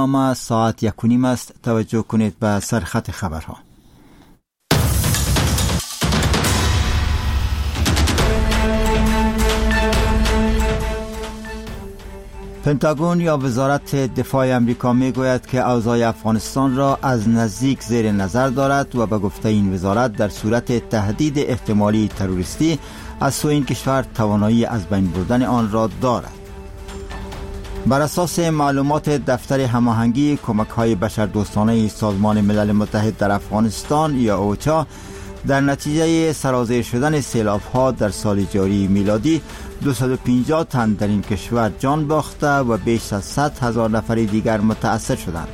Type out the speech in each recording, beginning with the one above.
برنامه ساعت 1:30 است. توجه کنید به سرخط خبرها. پنتاگون یا وزارت دفاع امریکا میگوید که اوضاع افغانستان را از نزدیک زیر نظر دارد و به گفته این وزارت در صورت تهدید احتمالی تروریستی از سوی این کشور توانایی از بین بردن آن را دارد. بر اساس معلومات دفتر هماهنگی کمک‌های بشردوستانه سازمان ملل متحد در افغانستان یا اوچا، در نتیجه سرازیر شدن سیلاب‌ها در سال جاری میلادی 250 تن در این کشور جان باخته و بیش از 100,000 نفر دیگر متأثر شدند.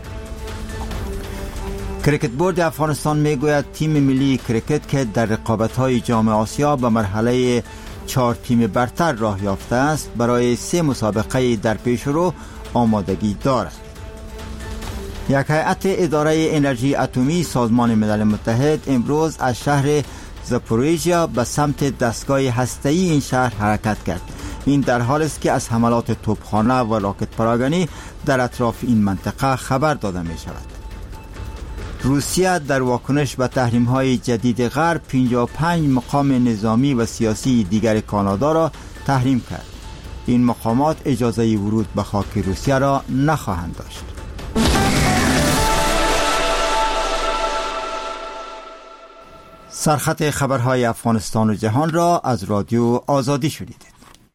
کریکت بورد افغانستان میگوید تیم ملی کریکت که در رقابت‌های جام آسیا به مرحله 4 تیم برتر راه یافته است، برای 3 مسابقه در پیش رو آمادگی دارد. یک هیئت اداره انرژی اتمی سازمان ملل متحد امروز از شهر زاپوریژیا به سمت دستگاه هسته‌ای این شهر حرکت کرد. این در حالی است که از حملات توپخانه و راکت پراگنی در اطراف این منطقه خبر داده می شود. روسیه در واکنش به تحریم‌های جدید غرب 55 مقام نظامی و سیاسی دیگر کانادا را تحریم کرد. این مقامات اجازه ورود به خاک روسیه را نخواهند داشت. سرخط خبرهای افغانستان و جهان را از رادیو آزادی شنیدید.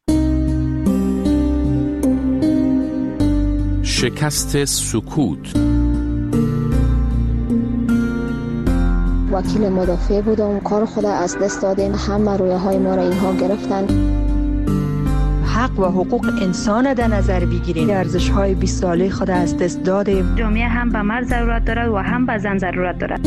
شکست سکوت. وکیل مدافع بودم، کار خود از دست دادیم، همه رویاهای ما را اینها گرفتن. حق و حقوق انسان در نظر بگیریم، ارزش‌های 20 ساله خود از دست دادیم. جامعه هم به مرد ضرورت دارد و هم به زن ضرورت دارد.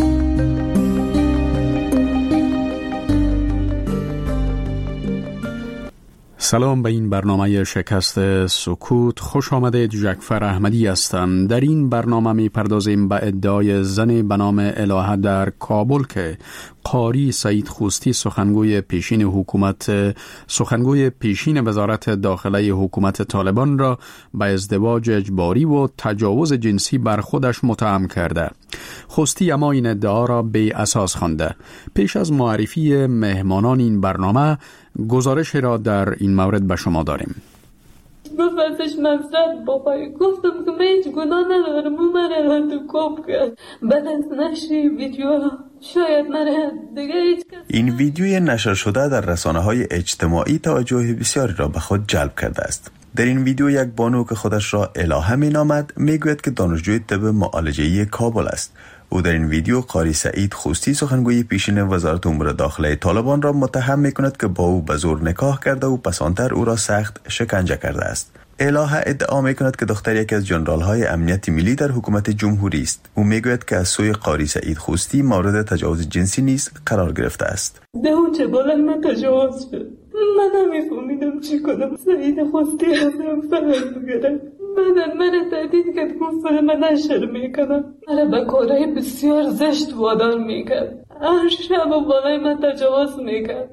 سلام به این برنامه شکست سکوت. خوش آمدید. جعفر احمدی هستم. در این برنامه می پردازیم به ادعای زنی به نام الهه در کابل که قاری سعید خوستی سخنگوی پیشین وزارت داخله حکومت طالبان را به ازدواج اجباری و تجاوز جنسی بر خودش متهم کرده. خوستی اما این ادعا را بی اساس خوانده. پیش از معرفی مهمانان این برنامه گزارش را در این مورد به شما داریم. گفتش مقصد بابای، گفتم که من هیچ گناه ندارم، اون من تو کوب کرد. بعد از نشر ویدیو شاید من دیگه هیچ کس. این ویدیوی نشر شده در رسانه‌های اجتماعی توجه بسیاری را به خود جلب کرده است. در این ویدیو یک بانو که خودش را الهه می‌نامد میگوید که دانشجوی طب معالجه‌ای کابل است. او در این ویدیو قاری سعید خوستی سخنگوی پیشین وزارت امور داخله طالبان را متهم می‌کند که با او به زور نکاح کرده و پسانتر او را سخت شکنجه کرده است. الهه ادعا می‌کند که دختر یکی از ژنرال‌های امنیت ملی در حکومت جمهوری است. او میگوید که از سوی قاری سعید خوستی مورد تجاوز جنسی نیز قرار گرفته است. به اون چه بالا من تجاوز شد. من نمی‌فهمیدم چی کنم. سعید خوستی ازم فهم گرفت. من تهدید کرد، گفت من نشر میکنم. من به کارهای بسیار زشت وادار میکرد. هر شب بالای من تجاوز میکرد.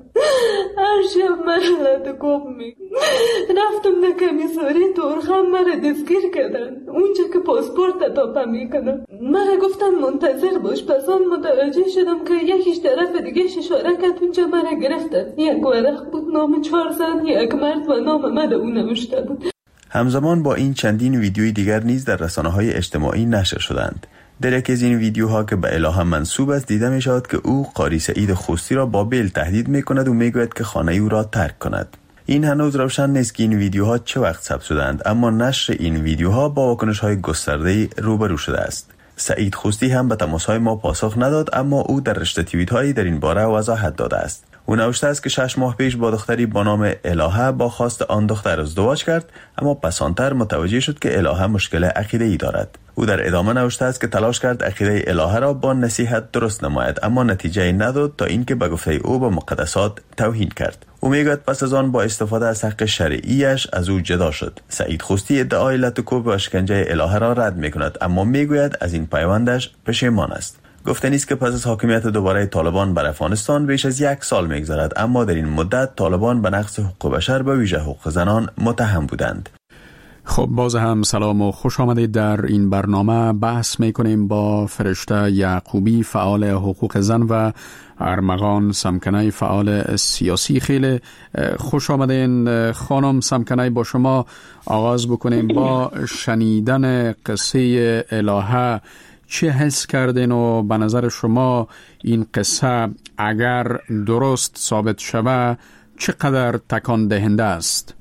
هر شب من لطکوب میکرد. رفتم در کمیساری تورخم، من دستگیر کردن. اونجا که پاسپورت تاپه میکنم. من گفتن منتظر باش. پس آن متوجه شدم که یکیش طرف دیگه اشاره کرد، اونجا من گرفتن. یک ورق بود نام 4 زن، یک مرد و نام من اون نوشته بود. همزمان با این چندین ویدیوی دیگر نیز در رسانه‌های اجتماعی نشر شدند. در یکی از این ویدیوها که به الهه منسوب است دیده می شود که او قاری سعید خوستی را با بیل تهدید می کند و می گوید که خانه او را ترک کند. این هنوز روشن نیست که این ویدیوها چه وقت ثبت شدند، اما نشر این ویدیوها با واکنش‌های گسترده‌ای روبرو شده است. سعید خوستی هم به تماس‌های ما پاسخ نداد، اما او در رشته توییت‌هایی در این باره وضاحت داده است. او نوشته است که 6 ماه پیش با دختری با نام الهه با خواست آن دختر ازدواج کرد، اما پسانتر متوجه شد که الهه مشکل عقیده‌ای دارد. او در ادامه نوشته است که تلاش کرد عقیده الهه را با نصیحت درست نماید، اما نتیجه نداد تا اینکه به گفته او به مقدسات توهین کرد. او میگوید پس از آن با استفاده از حق شرعیش از او جدا شد. سعید خوستی ادعای لطکوب و شکنجه الهه را رد میکند، اما میگوید از این پیوندش پشیمان است. گفته نیست که پس از حاکمیت دوباره طالبان بر افغانستان بیش از 1 سال میگذرد، اما در این مدت طالبان به نقض حقوق بشر به ویژه حقوق زنان متهم بودند. خب باز هم سلام و خوش آمدید. در این برنامه بحث میکنیم با فرشته یعقوبی، فعال حقوق زن، و ارمغان سمکنی، فعال سیاسی. خیلی خوش آمدین خانم سمکنی. با شما آغاز بکنیم. با شنیدن قصه الهه چه حس کردین و به نظر شما این قصه اگر درست ثابت شود چقدر تکان دهنده است؟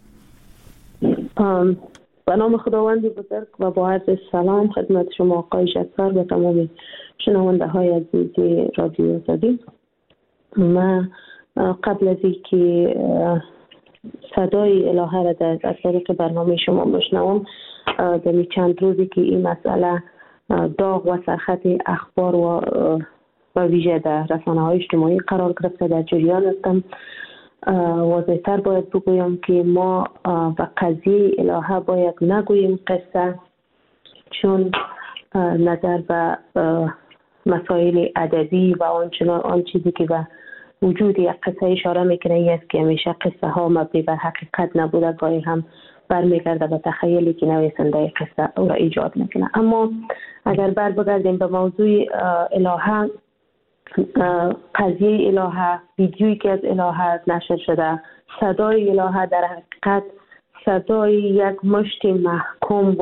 به نام خداوند بزرگ و با عرض سلام خدمت شما آقای جسار و تمام شنونده های عزیز رادیو آزادی. من قبل از اینکه صدای الهه را از طریق برنامه شما بشنوم، در چند روزی که این مسئله داغ و سرخط اخبار و ویژه در رسانه‌های اجتماعی قرار گرفته، در جریان هستم. واضح‌تر باید بگویم که ما و قضیه الهه باید نگوییم قصه، چون نظر به مسائل ادبی و آن چیزی که به وجود یک قصه اشاره میکنه این است که همیشه قصه ها مبنی بر حقیقت نبوده، گاهی هم برمیگرده به تخیلی که نویسنده قصه او را ایجاد میکنه. اما اگر بگردیم به موضوع الهه، قضیه الهه، ویدیویی که از الهه نشر شده، صدای الهه در حقیقت صدای یک مشت محکوم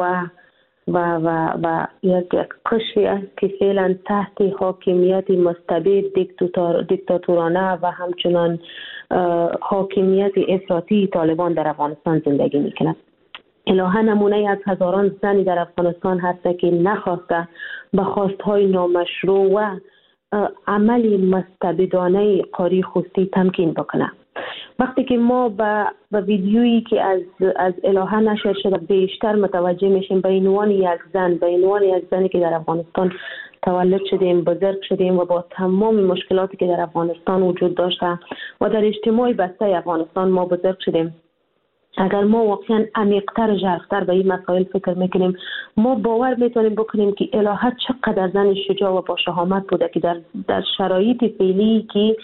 و یک قشری است که فعلا تحت حاکمیت مستبد دیکتاتورانه و همچنان حاکمیت افراطی طالبان در افغانستان زندگی میکنند. الهه نمونه از هزاران زنی در افغانستان هست که نخواسته به خواستهای نامشروع و عملی مستبدانه قاری خوستی تمکین بکنه. وقتی که ما به ویدیویی که از الهه نشر شده بیشتر متوجه میشیم، به عنوان یک زنی که در افغانستان تولد شدیم، بزرگ شدیم و با تمام مشکلاتی که در افغانستان وجود داشته و در اجتماع بسته افغانستان ما بزرگ شدیم. اگر ما واقعا عمیق‌تر، ژرف‌تر به این مسائل فکر میکنیم، ما باور میتونیم بکنیم که الهه چقدر زن شجاع و با شهامت بوده که در شرایط فعلی که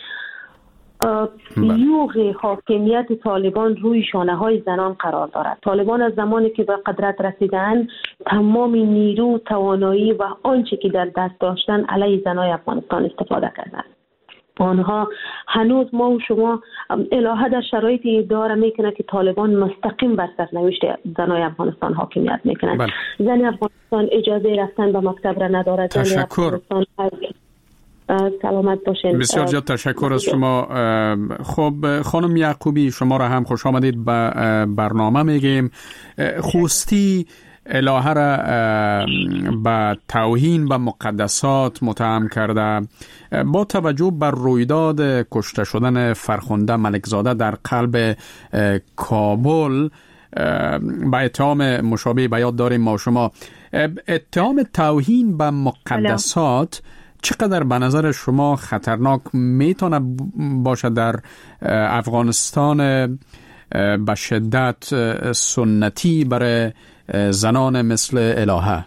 یوغ حاکمیت طالبان روی شانه‌های زنان قرار دارد. طالبان از زمانی که به قدرت رسیدن تمام نیرو، توانایی و آنچه که در دست داشتن علیه زنای افغانستان استفاده کردند. آنها هنوز ما و شما الهه در شرایطی ادعا میکنه که طالبان مستقیم بر سرنوشت زنای افغانستان حاکمیت میکنند. زن افغانستان اجازه رفتن به مکتب را ندارد. تشکر. سلامت باشین. بسیار زیاد تشکر از شما. خب خانم یعقوبی، شما را هم خوش آمدید به برنامه. میگیم خوستی الهه را به توهین به مقدسات متهم کرده. با توجه بر رویداد کشته شدن فرخنده ملکزاده در قلب کابل، به اتهام مشابه به یاد داریم ما شما. اتهام توهین به مقدسات چقدر به نظر شما خطرناک میتونه باشه در افغانستان به شدت سنتی برای زنان مثل الهه؟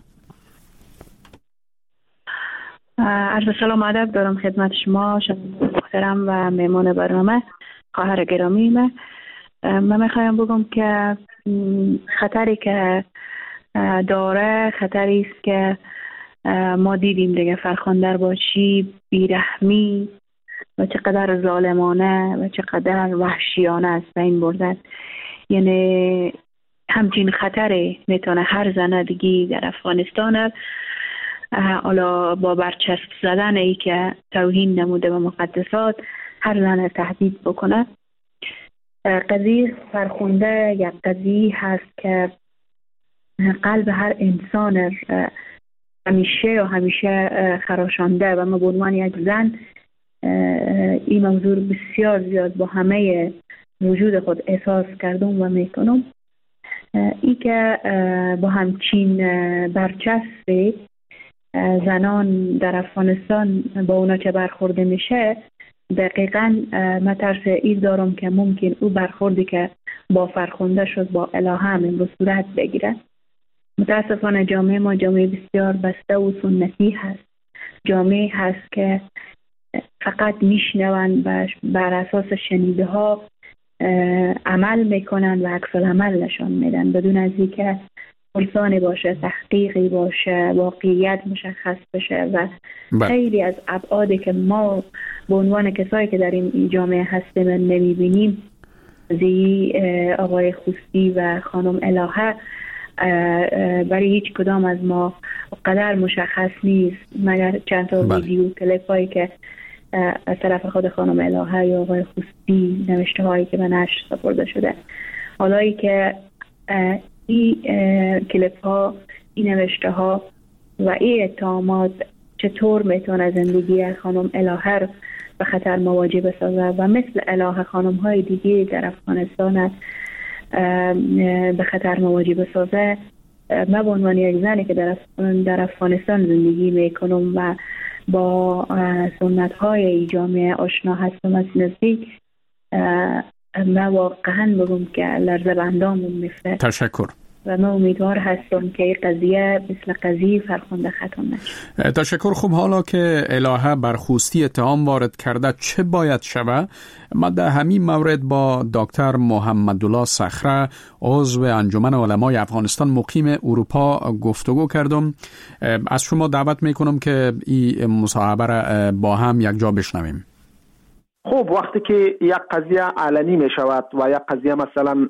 عرض سلام ادب دارم خدمت شما محترم و مهمان برنامه خواهر گرامی. من میخوایم بگم که خطری که داره خطری است که ما دیدیم دیگه. فرخنده با چی بیرحمی و چقدر ظالمانه و چقدر وحشیانه است به این برزد. یعنی همچین خطری میتونه هر زن دیگی در افغانستان حالا با برچسب زدن ای که توهین نموده به مقدسات هر زن تهدید بکنه. قضیه فرخنده یک قضیه هست که قلب هر انسان همیشه خراشانده و من به عنوان یک زن این موضوع بسیار زیاد با همه وجود خود احساس کردم و میکنم. ای که با همچین برچسب زنان در افغانستان با اونا که برخورده میشه، دقیقاً من ترس این دارم که ممکن او برخوردی که با فرخنده شد با الهه هم امروز صورت بگیره. متاسفانه جامعه ما جامعه بسیار بسته و سنتی هست. جامعه هست که فقط میشنون بر اساس شنیده ها عمل میکنن و عکس العمل نشان میدن بدون از اینکه پرسانی باشه، تحقیقی باشه، واقعیت مشخص بشه و خیلی از ابعادی که ما به عنوان کسایی که در این جامعه هستیم نمیبینیم زی آقای خوستی و خانم الهه برای هیچ کدام از ما قدر مشخص نیست مگر چند تا ویدیو کلیپ هایی که از طرف خود خانم الهه یا آقای خوستی نوشته هایی که به نشر سپرده شده. حالایی که این کلیپ ها، این نوشته ها و این اتهامات چطور میتونه زندگی خانم الهه رو به خطر مواجه بسازه و مثل الهه خانم های دیگه در افغانستان به خطر مواجه بسازه. من به عنوان یک زنی که در افغانستان زندگی میکنم و با سنت های جامعه آشنا هستم از نزدیک، من واقعا بگم که لرزه بندامون میفته. تشکر. و من امیدوار هستم که این قضیه مثل قضیه فرخنده ختم نشه. تشکر. خوب، حالا که الهه بر خوستی اتهام وارد کرده چه باید شود؟ ما در همین مورد با دکتر محمدالله صخره عضو انجمن علمای افغانستان مقیم اروپا گفتگو کردم. از شما دعوت میکنم که این مصاحبه را با هم یک جا بشنویم. خب، وقتی که یک قضیه علنی می شود و یک قضیه مثلا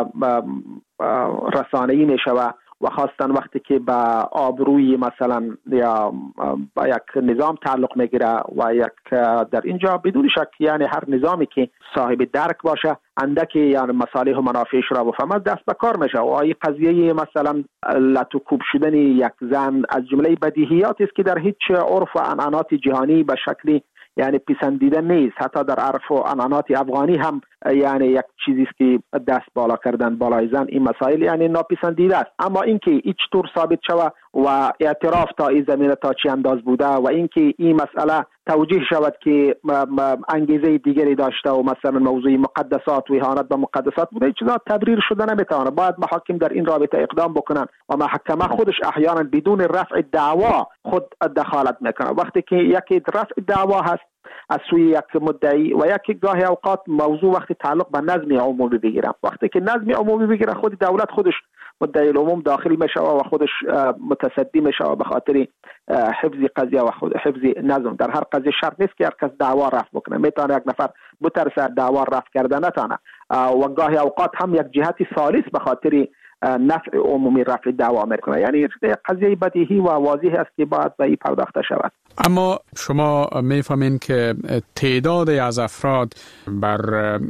رسانه‌ای می شود و خاصتا وقتی که به آبروی مثلا یا با یک نظام تعلق میگیره و یک در اینجا بدون شک یعنی هر نظامی که صاحب درک باشه اندکی یعنی مصالح و منافعش را بفهمد دست به کار میشه. و این قضیه مثلا لطوکوب شدن یک زن از جمله بدیهیاتی است که در هیچ عرف و عنعنات جهانی به شکلی یعنی پسندیده نیست. حتی در عرف و عنعنات افغانی هم یعنی یک چیزی است که دست بالا کردن بالای زن این مسائل یعنی ناپسندیده است. اما اینکه هیچ طور ثابت شود و اعتراف تا این زمینه تا چی انداز بوده و اینکه این مسئله توجیه شود که انگیزه دیگری داشته و مثلا موضوع مقدسات و اهانت به مقدسات بوده، چیزا تبریر شده نمیتونه. باید محاکم در این رابطه اقدام بکنن و محکمه خودش احیانا بدون رفع دعوا خود دخالت میکنه. وقتی که یک رفع دعوا هست از سوی یک مدعی و یک گاهی اوقات موضوع وقتی تعلق به نظم عمومی بگیره، وقتی که نظم عمومی بگیره خود دولت خودش مدعی العموم داخل میشه و خودش متصدی میشه به خاطر حفظ قضیه و حفظ نظم. در هر قضیه شرط نیست که هر کس دعوا رفع بکنه، میتونه یک نفر بترسه دعوا رفع کردن نتونه و گاهی اوقات هم یک جهتی ثالث به خاطر نفع عمومی رفع دعوا میکنه. یعنی قضیه بدیهی و واضح است که باید به این پرداخته شود. اما شما میفهمین که تعداد از افراد بر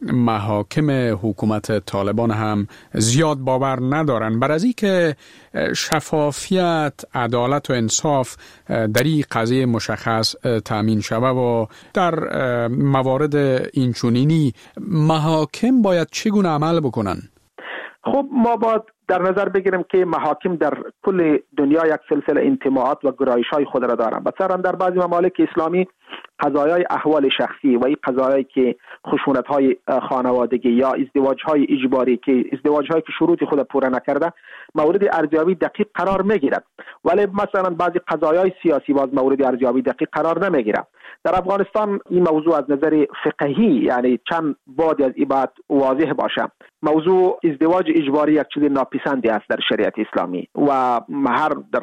محاکم حکومت طالبان هم زیاد باور ندارن بر از این که شفافیت، عدالت و انصاف در این قضیه مشخص تامین شود و در موارد اینچنینی محاکم باید چگونه عمل بکنن؟ خب، ما باید در نظر بگیریم که محاکم در کل دنیا یک سلسله انتماعات و گرایش‌های خود را دارند. مثلا در بعضی ممالک اسلامی قضایای احوال شخصی و این قضایایی که خشونت‌های خانوادگی یا ازدواج‌های اجباری که ازدواج‌هایی که شروط خود پوره نکرده مورد ارزیابی دقیق قرار می‌گیرد، ولی مثلا بعضی قضایای سیاسی باز مورد ارزیابی دقیق قرار نمی‌گیرد. در افغانستان این موضوع از نظر فقهی یعنی چند بعد از عبارت واضح باشه. موضوع ازدواج اجباری یک چیز ناپسندی است در شریعت اسلامی و هر در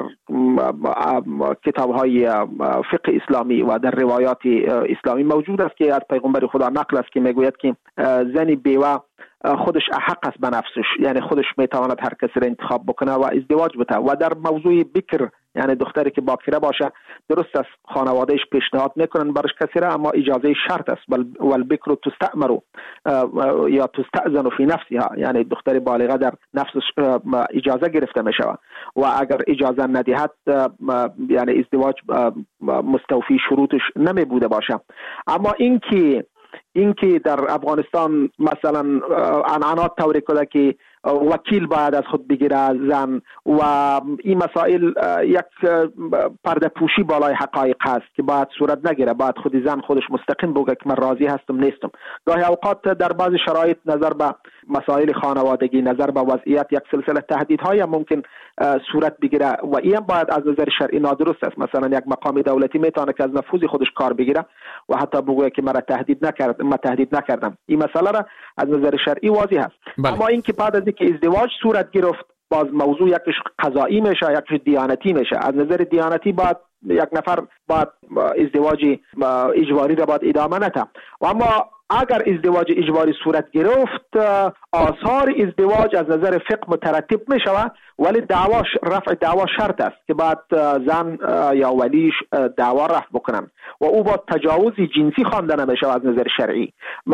کتاب‌های فقه اسلامی و در روایات اسلامی موجود است که از پیغمبر خدا نقل است که میگوید که زنی بیوه خودش احق است به نفسش، یعنی خودش میتواند هر کسی را انتخاب بکنه و ازدواج بده. و در موضوع بکر یعنی دختری که باکره باشه درست است خانوادهش پیشنهاد میکنن برش کسی را، اما اجازه شرط است و البکر تستأمر یا تستأذن فی نفسها، یعنی دختر بالغه در نفسش اجازه گرفته می شود و اگر اجازه ندهد یعنی ازدواج مستوفی شروطش نمی بوده باشه. اما اینکه در افغانستان مثلا عنعنات طوری کده که وکیل باید از خود بگیره زن و این مسائل یک پرده پوشی بالای حقایق هست که باید صورت نگیره. باید خود زن خودش مستقیم بگه که من راضی هستم نیستم. گاهی اوقات در بعض شرایط نظر به مسائل خانوادگی، نظر به وضعیت، یک سلسله تهدیدهای ممکن صورت بگیره و این باید از نظر شرعی نادرست است. مثلا یک مقام دولتی میتونه که از نفوذ خودش کار بگیره و حتی بگه که من تهدید نکردم. این مسئله را از نظر شرعی واضح است. اما اینکه بعد از اینکه ازدواج صورت گرفت باز موضوع یکش قضایی میشه، یکش دیانتی میشه. از نظر دیانتی باید یک نفر باید ازدواج اجباری را باید ادامه نده. و اما اگر ازدواج اجباری صورت گرفت آثار ازدواج از نظر فقه مترتب می شود، ولی رفع دعوا شرط است که بعد زن یا ولیش دعوا رفع بکنن و او با تجاوز جنسی خوانده نمی شود از نظر شرعی.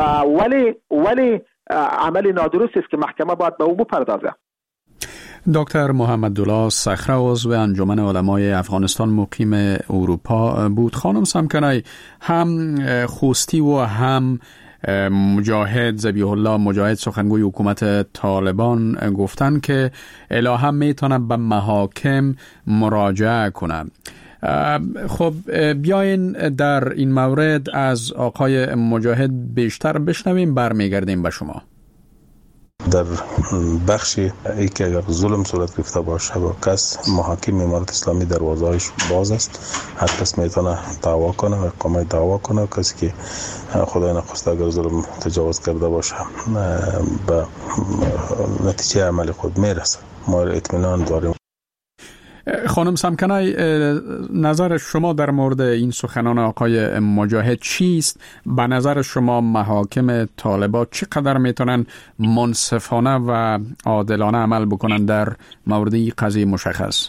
ولی عمل نادرست است که محکمه باید به او بپردازه. دکتر محمدالله صخره عضو انجمن علمای افغانستان مقیم اروپا بود. خانم سمکنی، هم خوستی و هم مجاهد ذبیح الله مجاهد سخنگوی حکومت طالبان گفتن که الهه میتونه به محاکم مراجعه کنه. خب بیاین در این مورد از آقای مجاهد بیشتر بشنویم، برمیگردیم به شما. در بخشی ای که اگر ظلم صورت گرفته باشه با کس، محاکم امارت اسلامی دروازه‌اش باز است. هر کس میتونه دعوا کنه و اقامت دعوا کنه. کسی که خدای نخواسته اگر ظلم تجاوز کرده باشه به نتیجه عمل خود میرسه. ما اطمینان داریم. خانم سمکنی، نظر شما در مورد این سخنان آقای مجاهد چیست؟ به نظر شما محاکم طالبان چقدر میتونن منصفانه و عادلانه عمل بکنن در مورد این قضیه مشخص؟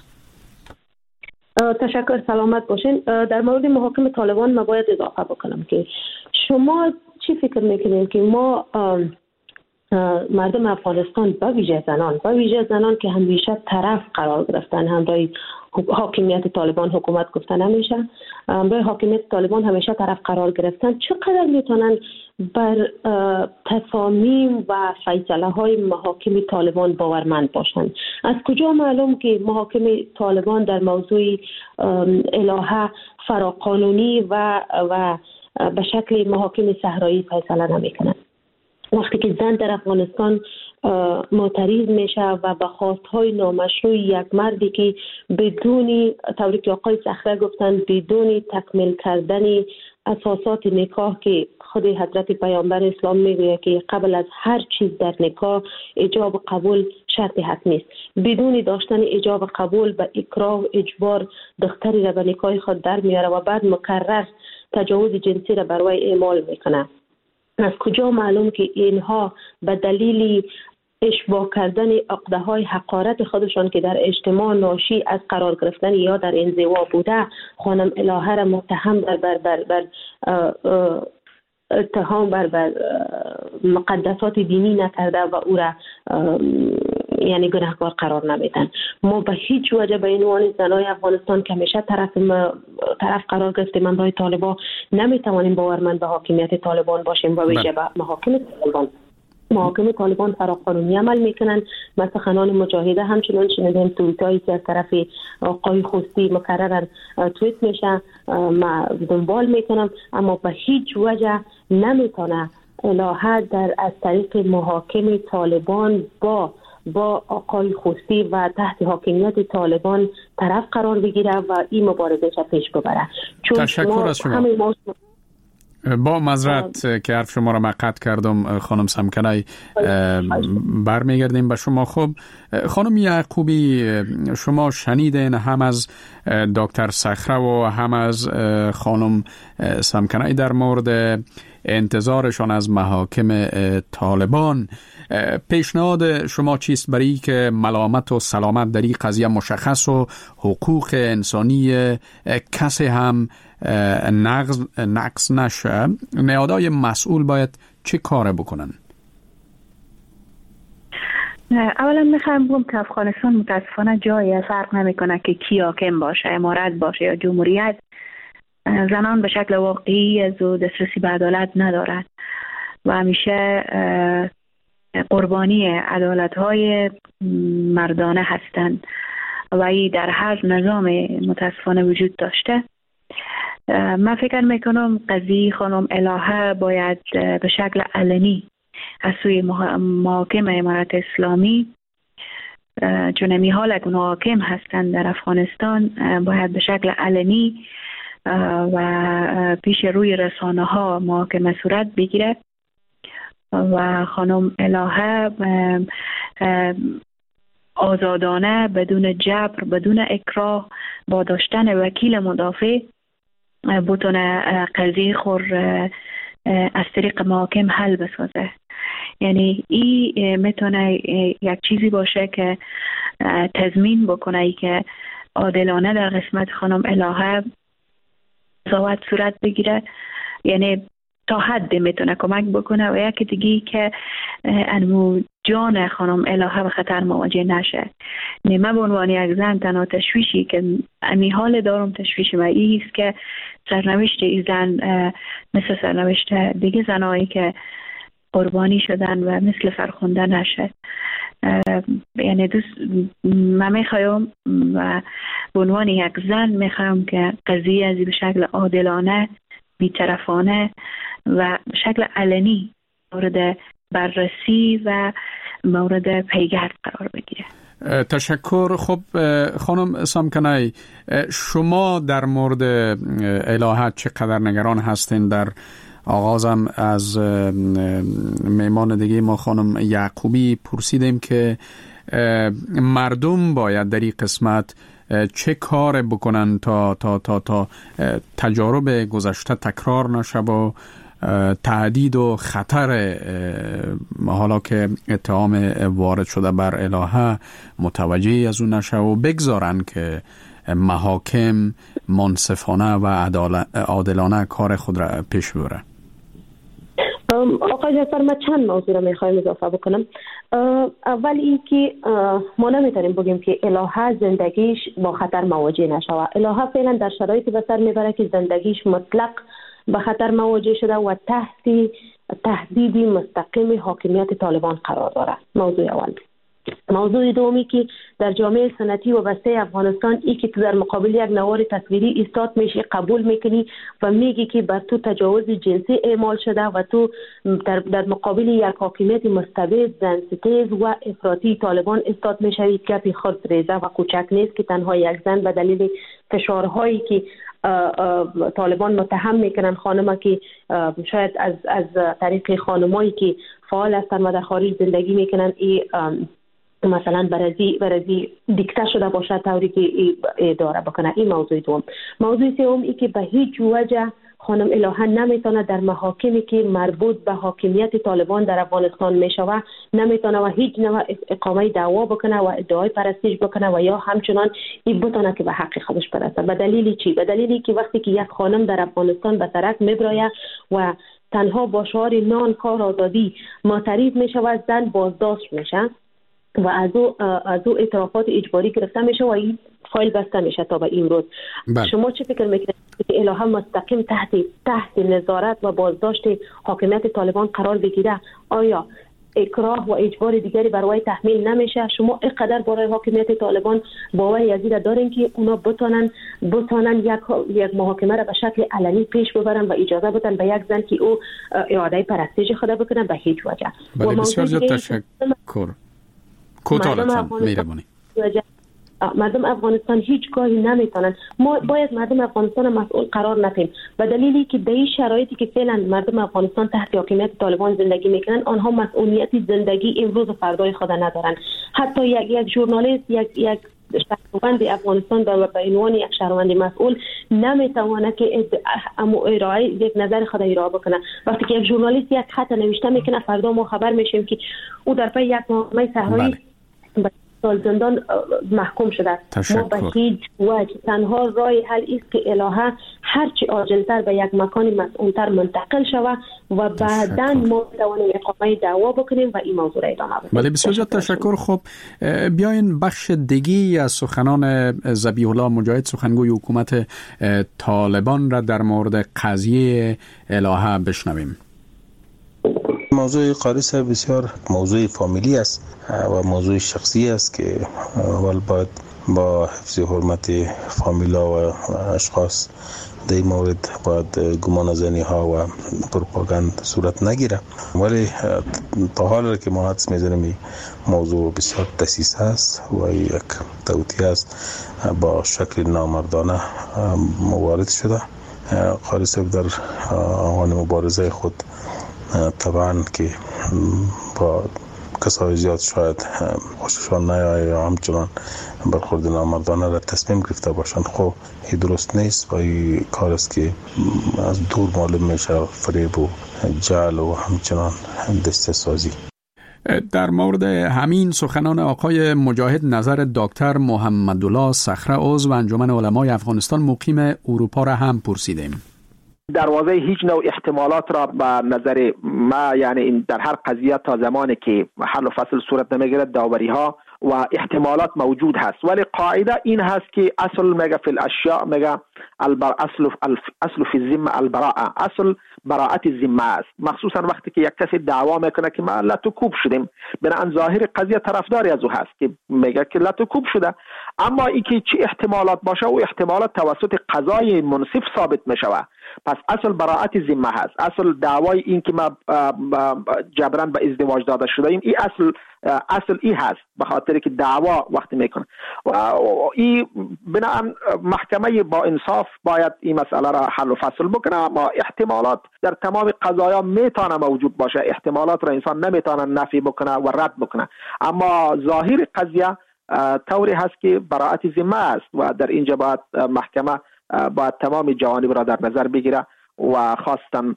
تشکر، سلامت باشین. در مورد محاکم طالبان من باید اضافه بکنم که شما چی فکر میکنین که ما مردم افغانستان با ویژه زنان که همیشه طرف قرار گرفتن، همراه حاکمیت طالبان حکومت گفتن نمیشه، همراه حاکمیت طالبان همیشه طرف قرار گرفتن، چقدر میتونن بر تصامیم و فیصله های محاکم طالبان باورمند باشند؟ از کجا معلوم که محاکم طالبان در موضوع الهه فراقانونی و به شکل محاکم صحرایی فیصله نمیکنند؟ وقتی که زن در افغانستان معترض میشه و به خواستهای نامشروع یک مردی که بدون، طوری که آقای صخره گفتن، بدون تکمیل کردن اساسات نکاح که خود حضرت پیامبر اسلام میگوید که قبل از هر چیز در نکاح ایجاب قبول شرط حتمی است، بدون داشتن ایجاب قبول به اکراه و اجبار دختری را به نکاح خود در میاره و بعد مکرر تجاوز جنسی را بر وی اعمال میکنه. از کجا معلوم که اینها به دلیل اشباع کردن عقده‌های حقارت خودشان که در اجتماع ناشی از قرار گرفتن یا در انزوا بوده، خانم الهه را متهم بر اتهام بر مقدسات دینی نکرده و او را یعنی گناهکار قرار نمیدن؟ ما به هیچ وجه به عنوان زنای افغانستان که همیشه طرف قرار گرفتیم همراه طالبان نمیتوانیم باورمند به حاکمیت طالبان باشیم و ویژه به محاکم طالبان فراقانونی عمل میکنن. مثل سخنان مجاهده همچنان شنیدیم توییتایی که از طرف آقای خوستی مکررن توییت میشه، ما دنبال میکنم، اما به هیچ وجه نمیتونه الهه از طریق محاکم طالبان با آقای خوستی و تحت حاکمیت طالبان طرف قرار بگیره و این مبارزه پیش ببره. تشکر از شما. با معذرت که حرف شما را مقطع کردم خانم سمکنی، برمیگردیم به شما. خب خانم یعقوبی، شما شنیدین هم از دکتر صخره و هم از خانم سمکنی در مورد انتظارشان از محاکم طالبان. پیشنهاد شما چیست برای که ملامت و سلامت در این قضیه مشخص و حقوق انسانی کسی هم نقض نشه؟ نهادهای مسئول باید چه کار بکنن؟ اولا میخوایم بگم که افغانستان متاسفانه جایی فرق نمیکنه که کی حاکم باشه، امارت باشه یا جمهوریت، زنان به شکل واقعی از دسترسی به عدالت ندارد و همیشه قربانی عدالت‌های مردانه هستند و این در هر نظام متاسفانه وجود داشته. من فکر میکنم قضیه خانم الهه باید به شکل علنی از سوی محاکم امارت اسلامی، چون امی حال که محاکم هستند در افغانستان، باید به شکل علنی و پیش روی رسانه ها محاکمه صورت بگیره و خانم الهه آزادانه بدون جبر، بدون اکراه، با داشتن وکیل مدافع بتونه قضیه خور از طریق محاکم حل بسازه. یعنی این میتونه یک چیزی باشه که تضمین بکنه که عادلانه در قسمت خانم الهه قضاوت صورت بگیره، یعنی تا حد میتونه کمک بکنه و یکی دیگه که انمو جان خانم الهه به خطر مواجه نشه. من به عنوان یک زن تنها تشویشی که امی حال دارم، تشویش من ایست که سرنوشت این زن مثل سرنوشت دیگه زنایی که قربانی شدن و مثل فرخنده نشه. یعنی من میخوایم و به عنوان یک زن میخوایم که قضیه از به شکل عادلانه، بی‌طرفانه و به شکل علنی مورد بررسی و مورد پیگرد قرار بگیره. تشکر. خب خانم سامکنای، شما در مورد الهه چقدر نگران هستین؟ در آغازم از میمان دیگه ما خانم یعقوبی پرسیدیم که مردم باید در این قسمت چه کار بکنن تا تجارب گذشته تکرار نشه و تهدید و خطر حالا که اتهام وارد شده بر الهه متوجه از اون نشه و بگذارن که محاکم منصفانه و عادلانه کار خود را پیش ببره؟ آقای جعفر، من چند موضوع را میخوایم اضافه بکنم. اول این که ما نمیتونیم بگیم که الهه زندگیش با خطر مواجه نشود. الهه فعلا در شرایطی به سر میبره که زندگیش مطلق به خطر مواجه شده و تحت تهدیدی مستقیم حاکمیت طالبان قرار داره. موضوع اول. موضوع دومی که در جامعه سنتی و بسته افغانستان ای که تو در مقابل یک نوار تصویری ایستاد میشی، قبول میکنی و میگی که بر تو تجاوز جنسی اعمال شده و تو در مقابل یک حاکمیت مستبد، زنستیز و افراطی طالبان ایستاد میشوی که بی خود ریزه و کوچک نیست که تنها یک زن به دلیل فشارهایی که طالبان متهم میکنن خانم که شاید از طریق خانمایی که فعال هستن و در خارج زندگی میکنن مثلا برازی دیکته شده باشه طوری که اداره بکنه. این موضوع دوم. موضوع سوم ای که به هیچ وجه خانم الهه نمیتونه در محاکمی که مربوط به حاکمیت طالبان در افغانستان میشوه نمیتونه و هیچ نوع اقامه دعوا بکنه و ادعای پرستش بکنه و یا همچنان این بتونه که به حق خودش برسه. به دلیل چی؟ به دلیلی که وقتی که یک خانم در افغانستان به سرک میبراید و تنها با شعار نان، کار، آزادی معترض میشود، زن بازداشت میشه و از او اعترافات اجباری گرفته میشه و این فایل بسته میشه تا به امروز. شما چه فکر میکنید که الهه مستقیم تحت نظارت و بازداشت حاکمیت طالبان قرار بگیره؟ آیا اکراه و اجبار دیگری برای تحمیل نمیشه؟ شما اینقدر برای حاکمیت طالبان باور یزید دارین که اونا بتونن یک محاکمه را به شکل علنی پیش ببرن و اجازه بدن به یک زن که او اعاده پرستش خود بکنه؟ به هیچ وجه. بله، بسیار زیاد تشکر. مردم افغانستان هیچگاهی نمیتونن، ما باید مردم افغانستان مسئول قرار ندیم و دلیلی که به این شرایطی که فعلا مردم افغانستان تحت حاکمیت طالبان زندگی میکنن، آنها مسئولیت زندگی امروز و فردای خود ندارن. حتی یک ژورنالیست، یک شهروند افغانستان به عنوان یک شهروند مسئول نمیتونه که ارائه یک نظر خود ارائه بکنه. وقتی که یک ژورنالیست یک خط نوشته میکنه، فردا ما خبر میشیم که او در پی یک محاکمه صحرایی به سال زندان محکوم شده. ما به هیچ وجه تنها راه حل است که الهه هرچی عاجلتر به یک مکان مسئولتر منتقل شود و بعداً ما توانیم اقامه دعوا بکنیم و این موضوع را ادامه بدیم. بله، بسیار زیاد تشکر. خب بیاین بخش دیگی از سخنان ذبیح الله مجاهد، سخنگوی حکومت طالبان را در مورد قضیه الهه بشنویم. موضوع قاریسه بسیار موضوع فامیلی است و موضوع شخصی است که اول باید با حفظ حرمت فامیلا و اشخاص در این مورد باید گمان زنی ها و پروپاگاند صورت نگیره، ولی تا حال که ما حدس میزنیم موضوع بسیار دسیسه است و یک توطئه است با شکل نامردانه موارد شده. قاری صاحب در آن مبارزه خود طبعا که با کسای زیاد شاید خوششان نیاید یا همچنان برخورد نامردانه را تصمیم گرفته باشند، خب این درست نیست و این کار است که از دور معلوم میشه فریب و جعل و همچنان دسته سازی. در مورد همین سخنان آقای مجاهد نظر دکتر محمدالله صخره عضو انجمن علمای افغانستان مقیم اروپا را هم پرسیدیم. دروازه هیچ نوع احتمالات را به نظر ما، یعنی این در هر قضیه تا زمانی که حل و فصل صورت نمیگیرد داوری ها و احتمالات موجود هست، ولی قاعده این هست که اصل میگه فی الاشیاء میگه اصل فی الذمه البراءه، اصل براءت ذمه است، مخصوصا وقتی که یک کسی دعوا میکنه که ما لتوکوب شدیم، بنابراین ظاهر قضیه طرفداری از او هست که میگه که لتوکوب شده، اما اینکه چه احتمالات باشه و احتمالات توسط قضای منصف ثابت میشوه. پس اصل براءت ذمه هست، اصل دعوای این که ما جبران به ازدواج داده شده ایم، این اصل ای هست، به خاطر که دعوا وقتی میکنه و این بنابراین محکمه با انصاف باید این مسئله را حل و فصل بکنه. اما احتمالات در تمام قضایا میتونه موجود باشه، احتمالات را انسان نمیتونه نفی بکنه و رد بکنه، اما ظاهر قضیه طوری هست که براءت ذمه است و در اینجا باید محکمه باید تمام جوانب را در نظر بگیره و خاصتا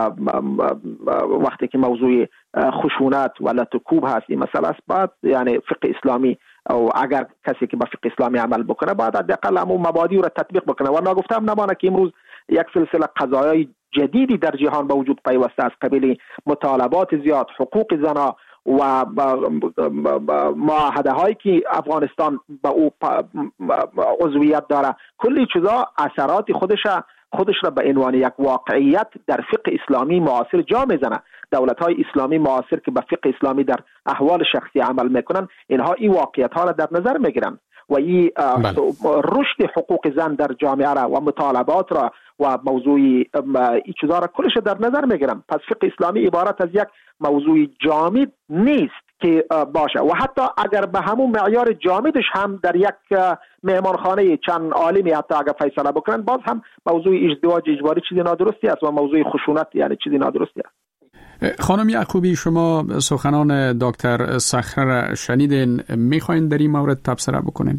وقتی که موضوع خشونت و لتوکوب هست این مسئله است، باید یعنی فقه اسلامی او اگر کسی که با فقه اسلامی عمل بکنه باید حداقل همون مبادی را تطبیق بکنه و نگفتم نمانه که امروز یک سلسله قضایای جدیدی در جهان به وجود پیوسته از قبیل مطالبات زیاد، حقوق زنا و معاهده هایی که افغانستان با او عضویت داره، کلی چیزا اثرات خودش را به عنوان یک واقعیت در فقه اسلامی معاصر جا میزنه. دولت های اسلامی معاصر که به فقه اسلامی در احوال شخصی عمل میکنن، اینها این واقعیت ها را در نظر میگیرن و این رشد حقوق زن در جامعه را و مطالبات را و موضوع این چیزا را کلش در نظر میگیرن. پس فقه اسلامی عبارت از یک موضوع جامد نیست که باشه و حتی اگر به همون معیار جامدش هم در یک مهمانخانه چند عالمی حتی اگر فیصله بکنن، باز هم موضوع ازدواج اجباری چیزی نادرستی است و موضوع خشونت یعنی چیزی نادرستی است. خانم یعقوبی، شما سخنان دکتر صخره را شنیدین، میخواین در این مورد تبصره بکنین؟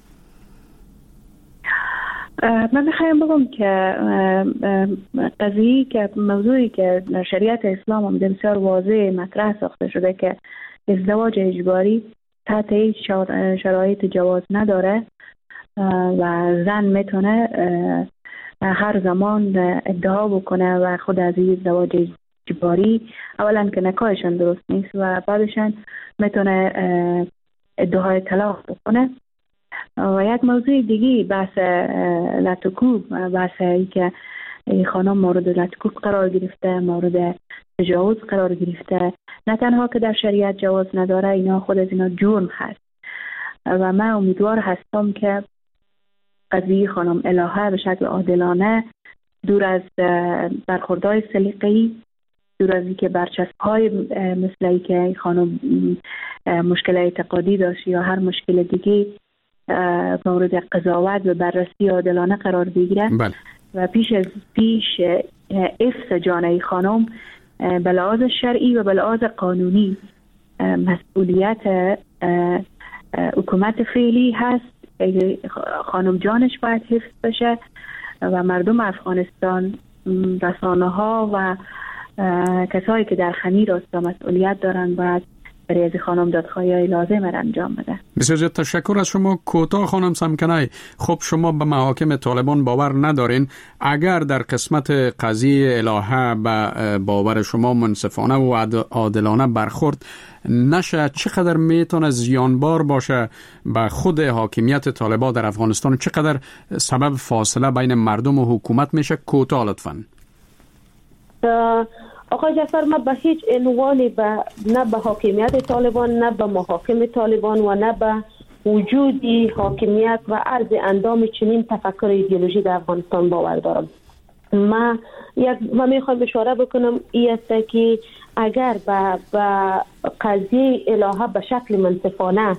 من میخوایم بگم که قضیه که موضوعی که در شریعت اسلام آمده بسیار واضح مطرح ساخته شده که ازدواج اجباری تحت هیچ شرایط جواز نداره و زن میتونه هر زمان ادعا بکنه و خود از این ازدواج اجباری اولا که نکاحشان درست نیست و بعدشان میتونه ادعای طلاق بکنه. و یک موضوع دیگه بحث لتوکوب، بحث ای که خانم مورد لتوکوب قرار گرفته، مورد تجاوز قرار گرفته، نه تنها که در شریعت جواز نداره، اینا خود از اینا جرم هست و من امیدوار هستم که قضیه خانم الهه به شکل عادلانه، دور از برخوردهای سلیقه‌ای، دور از اینکه برچسب‌های مثل ای که خانم مشکل اعتقادی داشت یا هر مشکل دیگه مورد قضاوت و بررسی عادلانه قرار بگیره و پیش حفظ جان خانم به لحاظ شرعی و به لحاظ قانونی مسئولیت حکومت فعلی هست. خانم جانش باید حفظ بشه و مردم افغانستان، رسانه ها و کسایی که در خمیر راستا مسئولیت دارن باید برای از خانم دادخواهی لازم را انجام بده. بسیار تشکر از شما. کوتاه خانم سمکنای، خب شما به محاکم طالبان باور ندارین، اگر در قسمت قضیه الهه به باور شما منصفانه و عادلانه برخورد نشه، چقدر میتونه زیانبار باشه به خود حاکمیت طالبان در افغانستان، چقدر سبب فاصله بین مردم و حکومت میشه؟ کوتاه لطفاً. آقای جعفر، ما به هیچ عنوانی نه به حاکمیت طالبان، نه به محاکم طالبان و نه به وجودی حاکمیت و عرض اندام چنین تفکر ایدئولوژی در افغانستان باور دارم. من میخوام اشاره بکنم است که اگر به قضیه الهه به شکل منصفانه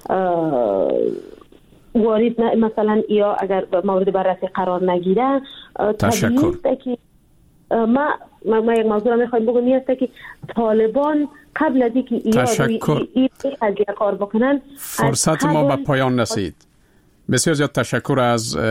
وارد مثلا یا اگر مورد بررسی قرار نگیره، تشکر. که ما یک موضوع میخوایم بگم است که طالبان قبل از اینکه این قضیه کار بکنن، فرصت ما به پایان رسید. بسیار زیاد تشکر از